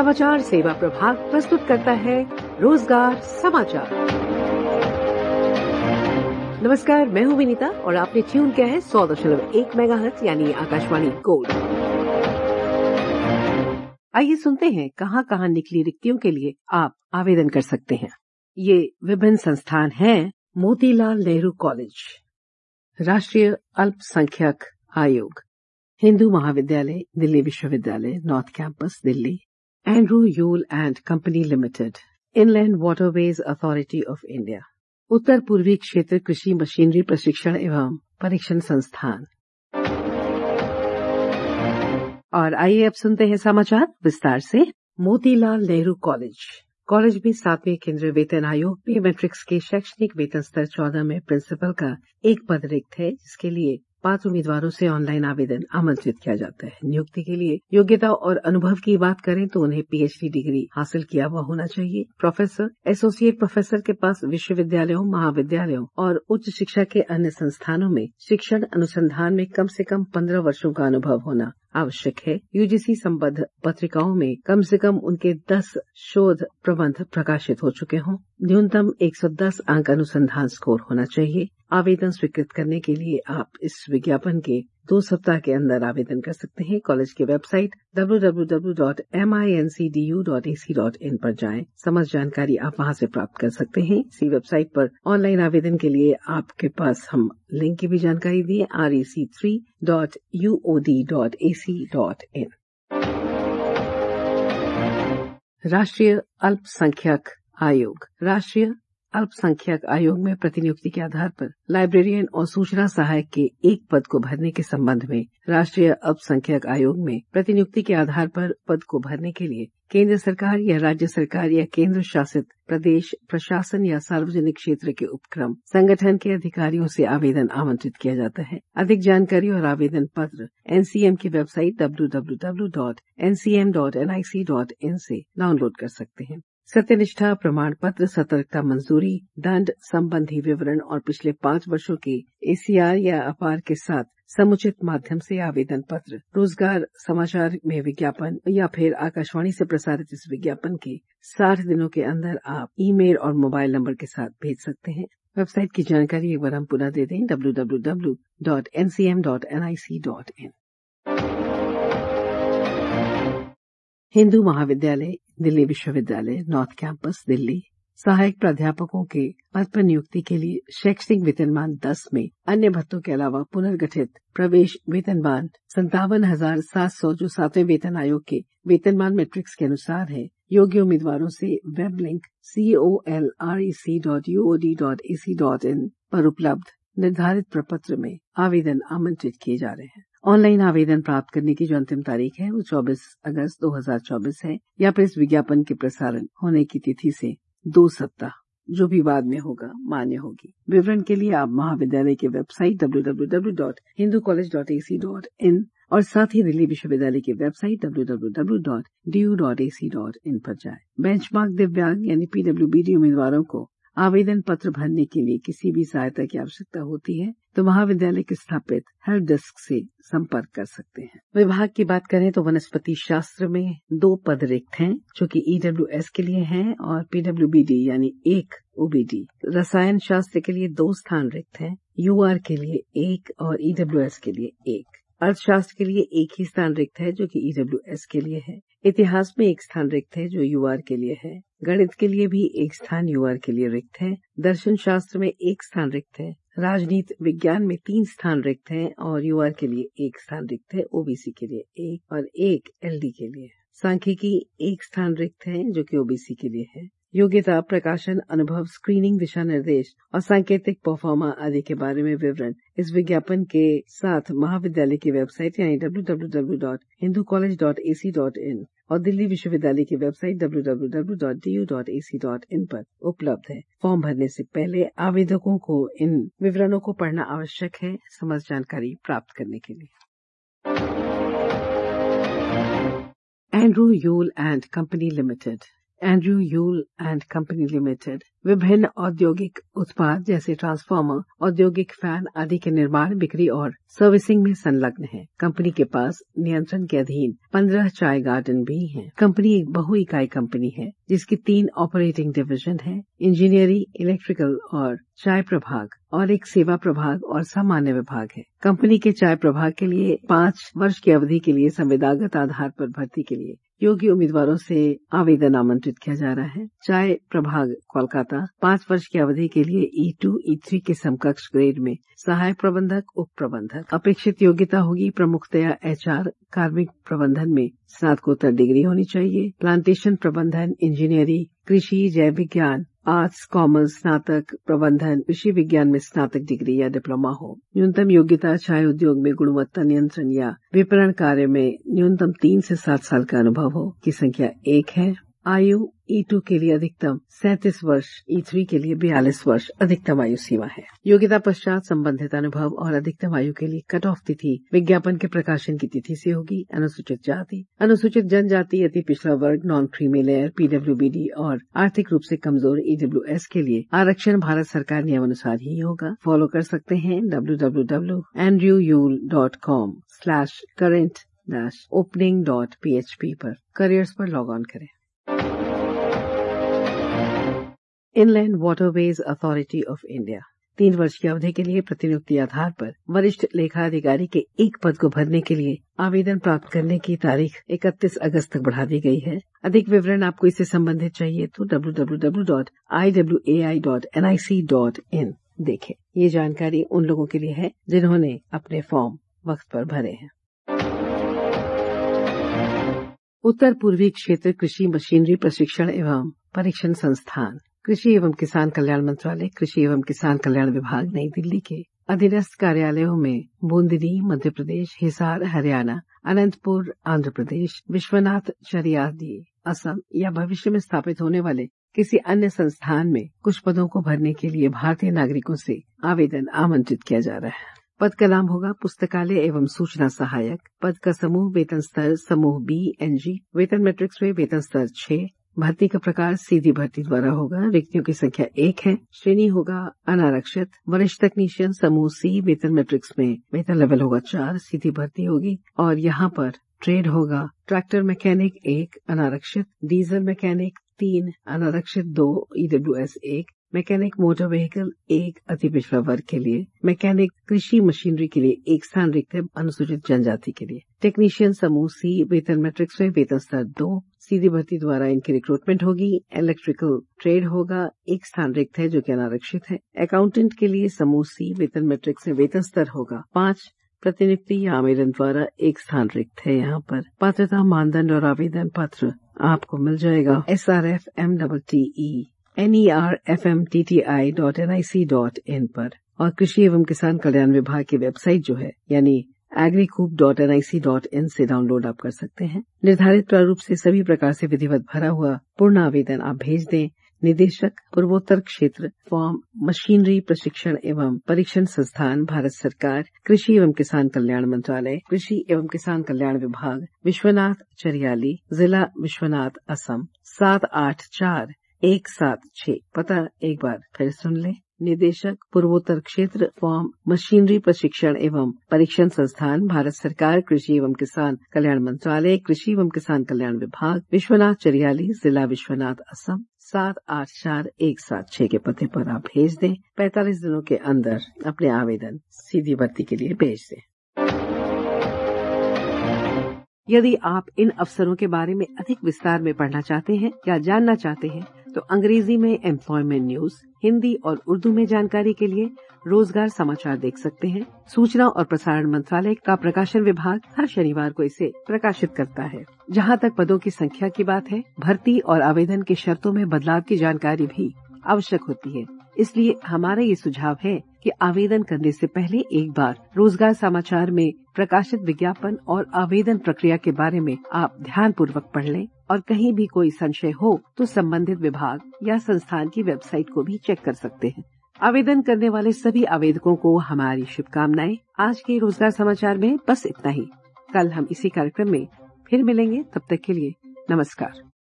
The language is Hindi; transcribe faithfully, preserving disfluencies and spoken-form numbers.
समाचार सेवा प्रभाग प्रस्तुत करता है रोजगार समाचार। नमस्कार, मैं हूं विनीता और आपने ट्यून किया है सौ दशमलव एक मेगाहर्ट्ज यानी आकाशवाणी गोल्ड। आइए सुनते हैं कहां कहां निकली रिक्तियों के लिए आप आवेदन कर सकते हैं। ये विभिन्न संस्थान हैं: मोतीलाल नेहरू कॉलेज, राष्ट्रीय अल्पसंख्यक आयोग, हिंदू महाविद्यालय, दिल्ली विश्वविद्यालय, north campus Delhi, Andrew Yule and company limited, inland waterways authority of India, उत्तर पूर्वी क्षेत्र कृषि मशीनरी प्रशिक्षण एवं परीक्षण संस्थान। और आइए अब सुनते हैं समाचार विस्तार से। मोतीलाल नेहरू कॉलेज कॉलेज में सातवें केंद्रीय वेतन आयोग में मैट्रिक्स के शैक्षणिक वेतन स्तर चौदह में प्रिंसिपल का एक पद रिक्त है, जिसके लिए पांच उम्मीदवारों से ऑनलाइन आवेदन आमंत्रित किया जाता है। नियुक्ति के लिए योग्यता और अनुभव की बात करें तो उन्हें पीएचडी डिग्री हासिल किया हुआ होना चाहिए। प्रोफेसर, एसोसिएट प्रोफेसर के पास विश्वविद्यालयों, महाविद्यालयों और उच्च शिक्षा के अन्य संस्थानों में शिक्षण अनुसंधान में कम से कम पंद्रह वर्षों का अनुभव होना आवश्यक है। यूजीसी संबद्ध पत्रिकाओं में कम से कम उनके दस शोध प्रबंध प्रकाशित हो चुके हों। न्यूनतम एक सौ दस अंक अनुसंधान स्कोर होना चाहिए। आवेदन स्वीकृत करने के लिए आप इस विज्ञापन के दो सप्ताह के अंदर आवेदन कर सकते हैं। कॉलेज की website W W W dot M I N C D U dot A C dot in पर जाएं। समस्त जानकारी आप वहां से प्राप्त कर सकते हैं। इसी वेबसाइट पर ऑनलाइन आवेदन के लिए आपके पास हम लिंक की भी जानकारी दी है, R E C three dot U O D dot A C dot in. राष्ट्रीय अल्पसंख्यक आयोग राष्ट्रीय अल्पसंख्यक आयोग में प्रतिनियुक्ति के आधार पर लाइब्रेरियन और सूचना सहायक के एक पद को भरने के संबंध में राष्ट्रीय अल्पसंख्यक आयोग में प्रतिनियुक्ति के आधार पर पद को भरने के लिए केंद्र सरकार या राज्य सरकार या केंद्र शासित प्रदेश प्रशासन या सार्वजनिक क्षेत्र के उपक्रम संगठन के अधिकारियों से आवेदन आमंत्रित किया जाता है। अधिक जानकारी और आवेदन पत्र एनसीएम की website W W W dot N C M dot N I C dot in से डाउनलोड कर सकते हैं। सत्यनिष्ठा प्रमाण पत्र, सतर्कता मंजूरी, दंड संबंधी विवरण और पिछले पांच वर्षों के एसीआर या अपार के साथ समुचित माध्यम से आवेदन पत्र रोजगार समाचार में विज्ञापन या फिर आकाशवाणी से प्रसारित इस विज्ञापन के साठ दिनों के अंदर आप ईमेल और मोबाइल नंबर के साथ भेज सकते हैं। वेबसाइट की जानकारी एक बार हम पुनः दे दें, W W W dot N C M dot N I C dot in. Hindu महाविद्यालय, दिल्ली विश्वविद्यालय, नॉर्थ कैंपस दिल्ली, सहायक प्राध्यापकों के पद पर नियुक्ति के लिए शैक्षणिक वेतनमान दस में अन्य भत्तों के अलावा पुनर्गठित प्रवेश वेतनमान संतावन हजार सात सौ जो सातवें वेतन आयोग के वेतनमान मैट्रिक्स के अनुसार है। योग्य उम्मीदवारों से web link C O L R E C dot U O D dot A C dot in पर उपलब्ध निर्धारित प्रपत्र में आवेदन आमंत्रित किए जा रहे हैं। ऑनलाइन आवेदन प्राप्त करने की जो अंतिम तारीख है वो चौबीस अगस्त दो हज़ार चौबीस है, या फिर इस विज्ञापन के प्रसारण होने की तिथि से दो सप्ताह जो भी बाद में होगा मान्य होगी। विवरण के लिए आप महाविद्यालय की website W W W dot Hindu college dot A C dot in और साथ ही दिल्ली विश्वविद्यालय की website W W W dot D U dot A C dot in पर जाएं। बेंचमार्क दिव्यांग यानी पी डब्ल्यू बी डी उम्मीदवारों को आवेदन पत्र भरने के लिए किसी भी सहायता की आवश्यकता होती है तो महाविद्यालय के स्थापित हेल्प डेस्क से संपर्क कर सकते हैं। विभाग की बात करें तो वनस्पति शास्त्र में दो पद रिक्त हैं, जो कि ई डब्ल्यू एस के लिए हैं और पी डब्ल्यू बी डी यानी एक ओ बी डी। रसायन शास्त्र के लिए दो स्थान रिक्त हैं, यू आर के लिए एक और ई डब्ल्यू एस के लिए एक। अर्थशास्त्र के लिए एक ही स्थान रिक्त है, जो कि ई डब्ल्यू एस के लिए है। इतिहास में एक स्थान रिक्त है, जो यूआर के लिए है। गणित के लिए भी एक स्थान यूआर के लिए रिक्त है। दर्शन शास्त्र में एक स्थान रिक्त है। राजनीति विज्ञान में तीन स्थान रिक्त हैं और यूआर के लिए एक स्थान रिक्त है, ओबीसी के लिए एक और एक एलडी के लिए। सांख्यिकी एक स्थान रिक्त है, जो कि ओबीसी के लिए है। योग्यता, प्रकाशन, अनुभव, स्क्रीनिंग, दिशा निर्देश और सांकेतिक परफॉर्मा आदि के बारे में विवरण इस विज्ञापन के साथ महाविद्यालय की वेबसाइट यानी W W W dot Hindu college dot A C dot in और दिल्ली विश्वविद्यालय की website W W W dot D U dot A C dot in पर उपलब्ध है। फॉर्म भरने से पहले आवेदकों को इन विवरणों को पढ़ना आवश्यक है, समस्त जानकारी प्राप्त करने के लिए। Andrew Yule and company limited Andrew Yule and company limited विभिन्न औद्योगिक उत्पाद जैसे ट्रांसफार्मर, औद्योगिक फैन आदि के निर्माण, बिक्री और सर्विसिंग में संलग्न है। कंपनी के पास नियंत्रण के अधीन पंद्रह चाय गार्डन भी हैं। कंपनी एक बहु इकाई कंपनी है जिसकी तीन ऑपरेटिंग डिवीजन है, इंजीनियरिंग, इलेक्ट्रिकल और चाय प्रभाग, और एक सेवा प्रभाग और सामान्य विभाग है। कंपनी के चाय प्रभाग के लिए पाँच वर्ष की अवधि के लिए संविदागत आधार पर भर्ती के लिए योग्य उम्मीदवारों से आवेदन आमंत्रित किया जा रहा है। चाय प्रभाग कोलकाता पाँच वर्ष की अवधि के लिए ई टू ई थ्री के समकक्ष ग्रेड में सहायक प्रबंधक, उप प्रबंधक। अपेक्षित योग्यता होगी प्रमुखतया एचआर, कार्मिक प्रबंधन में स्नातकोत्तर डिग्री होनी चाहिए। प्लांटेशन प्रबंधन, इंजीनियरिंग, कृषि, जैव विज्ञान, आर्ट्स, कॉमर्स, स्नातक प्रबंधन, कृषि विज्ञान में स्नातक डिग्री या डिप्लोमा हो। न्यूनतम योग्यता चाय उद्योग में गुणवत्ता नियंत्रण या विपणन कार्य में न्यूनतम तीन से सात साल का अनुभव हो, की संख्या एक है। आयु ई टू के लिए अधिकतम सैंतीस वर्ष, ई थ्री के लिए बयालीस वर्ष अधिकतम आयु सीमा है। योग्यता पश्चात संबंधित अनुभव और अधिकतम आयु के लिए कट ऑफ तिथि विज्ञापन के प्रकाशन की तिथि से होगी। अनुसूचित जाति, अनुसूचित जनजाति, अति पिछड़ा वर्ग, नॉन क्रीमी लेयर, पीडब्ल्यूबीडी और आर्थिक रूप से कमजोर ईडब्ल्यूएस के लिए आरक्षण भारत सरकार नियमानुसार ही होगा। फॉलो कर सकते हैं W W W dot Andrew Yule dot com slash current dash opening dot PHP पर करियर्स पर लॉग ऑन करें। Inland waterways authority of India तीन वर्ष की अवधि के लिए प्रतिनियुक्ति आधार पर वरिष्ठ लेखा अधिकारी के एक पद को भरने के लिए आवेदन प्राप्त करने की तारीख इकतीस अगस्त तक बढ़ा दी गई है। अधिक विवरण आपको इससे संबंधित चाहिए तो W W W dot I W A I dot N I C dot in देखें। ये जानकारी उन लोगों के लिए है जिन्होंने अपने फॉर्म वक्त पर भरे हैं। उत्तर पूर्वी क्षेत्र कृषि मशीनरी प्रशिक्षण एवं परीक्षण संस्थान, कृषि एवं किसान कल्याण मंत्रालय, कृषि एवं किसान कल्याण विभाग, नई दिल्ली के अधीनस्थ कार्यालयों में बूंदनी मध्य प्रदेश, हिसार हरियाणा, अनंतपुर आंध्र प्रदेश, विश्वनाथ चरियादी असम या भविष्य में स्थापित होने वाले किसी अन्य संस्थान में कुछ पदों को भरने के लिए भारतीय नागरिकों से आवेदन आमंत्रित किया जा रहा है। पद का नाम होगा पुस्तकालय एवं सूचना सहायक। पद का समूह वेतन स्तर समूह बी एन जी, वेतन मैट्रिक्स में वेतन स्तर छह। भर्ती का प्रकार सीधी भर्ती द्वारा होगा। रिक्तियों की संख्या एक है। श्रेणी होगा अनारक्षित। वरिष्ठ तकनीशियन समूह सी, वेतन मैट्रिक्स में वेतन लेवल होगा चार, सीधी भर्ती होगी। और यहाँ पर ट्रेड होगा ट्रैक्टर मैकेनिक एक अनारक्षित, डीजल मैकेनिक तीन अनारक्षित दो, ईडब्ल्यूएस एक, मैकेनिक मोटर व्हीकल एक अति पिछड़ा वर्ग के लिए, मैकेनिक कृषि मशीनरी के लिए एक स्थान रिक्त है अनुसूचित जनजाति के लिए। टेक्नीशियन समूह सी, वेतन मैट्रिक्स में वेतन स्तर दो, सीधी भर्ती द्वारा इनकी रिक्रूटमेंट होगी। इलेक्ट्रिकल ट्रेड होगा, एक स्थान रिक्त है जो कि अनारक्षित है। अकाउंटेंट के लिए समूह सी, वेतन मैट्रिक्स में वेतन स्तर होगा पाँच, प्रतिनियुक्ति या आवेदन द्वारा एक स्थान रिक्त है। यहाँ पर पात्रता मानदंड और आवेदन पत्र आपको मिल जाएगा S R F M double T E N E R F M T T I dot N I C dot in पर, और कृषि एवं किसान कल्याण विभाग की वेबसाइट जो है यानी agricoop dot N I C dot in से डाउनलोड आप कर सकते हैं। निर्धारित प्रारूप से सभी प्रकार से विधिवत भरा हुआ पूर्ण आवेदन आप भेज दें। निदेशक पूर्वोत्तर क्षेत्र, फॉर्म मशीनरी प्रशिक्षण एवं परीक्षण संस्थान, भारत सरकार, कृषि एवं किसान कल्याण मंत्रालय, कृषि एवं किसान कल्याण विभाग, विश्वनाथ चरियाली, जिला विश्वनाथ, असम सात आठ चार एक सात छह। पता एक बार फिर सुन लें। निदेशक पूर्वोत्तर क्षेत्र, फॉर्म मशीनरी प्रशिक्षण एवं परीक्षण संस्थान, भारत सरकार, कृषि एवं किसान कल्याण मंत्रालय, कृषि एवं किसान कल्याण विभाग, विश्वनाथ चरियाली, जिला विश्वनाथ, असम सात आठ चार एक सात छह के पते पर आप भेज दें। पैंतालीस दिनों के अंदर अपने आवेदन सीधी भर्ती के लिए भेज दें। यदि आप इन अवसरों के बारे में अधिक विस्तार में पढ़ना चाहते हैं या जानना चाहते हैं तो अंग्रेजी में एम्प्लॉयमेंट न्यूज, हिंदी और उर्दू में जानकारी के लिए रोजगार समाचार देख सकते हैं। सूचना और प्रसारण मंत्रालय का प्रकाशन विभाग हर शनिवार को इसे प्रकाशित करता है। जहां तक पदों की संख्या की बात है, भर्ती और आवेदन की शर्तों में बदलाव की जानकारी भी आवश्यक होती है। इसलिए हमारा ये सुझाव है कि आवेदन करने से पहले एक बार रोजगार समाचार में प्रकाशित विज्ञापन और आवेदन प्रक्रिया के बारे में आप ध्यानपूर्वक पढ़ लें, और कहीं भी कोई संशय हो तो संबंधित विभाग या संस्थान की वेबसाइट को भी चेक कर सकते हैं। आवेदन करने वाले सभी आवेदकों को हमारी शुभकामनाएं। आज के रोजगार समाचार में बस इतना ही। कल हम इसी कार्यक्रम में फिर मिलेंगे। तब तक के लिए नमस्कार।